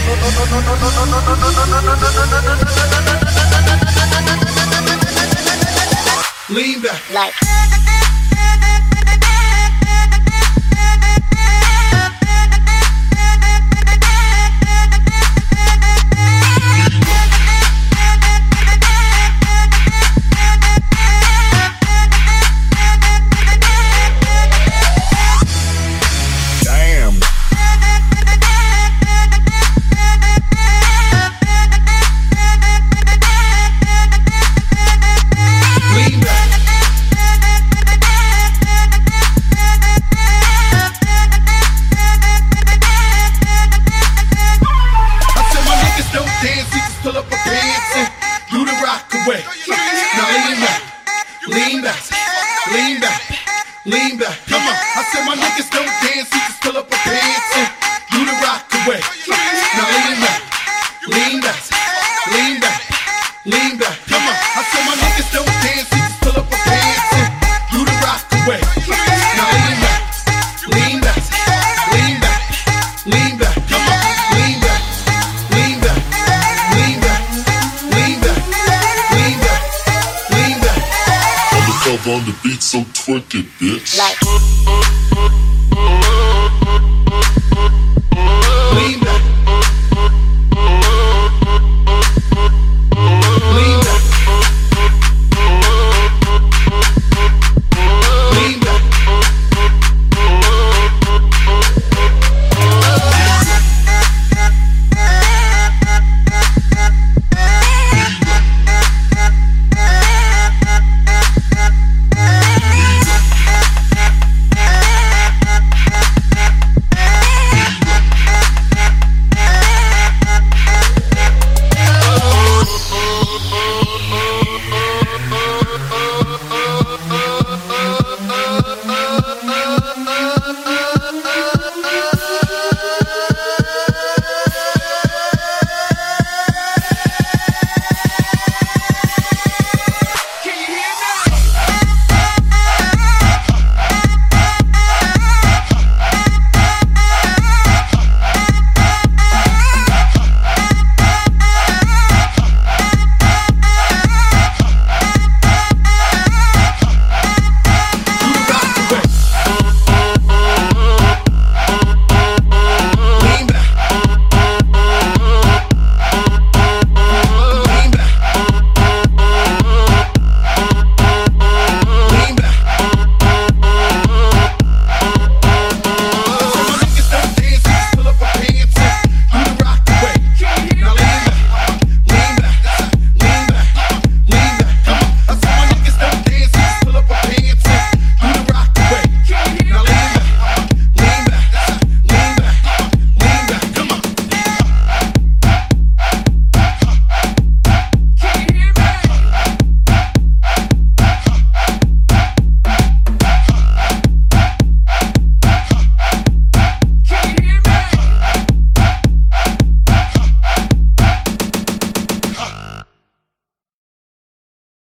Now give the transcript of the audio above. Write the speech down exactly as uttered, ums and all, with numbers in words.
Lean back. Like. Lean back, come on. I said my niggas don't dance, you just pull up a pants and you the rock away. Now lean back, lean back, lean back, lean back, come on. I said my niggas don't dance, you just pull up a pants and you the rock away. Now lean back, lean back, lean back, lean back, come on. Lean back, lean back, lean back, lean back, lean back, lean back. Undercover on the beat, so twerk it, bitch. Like.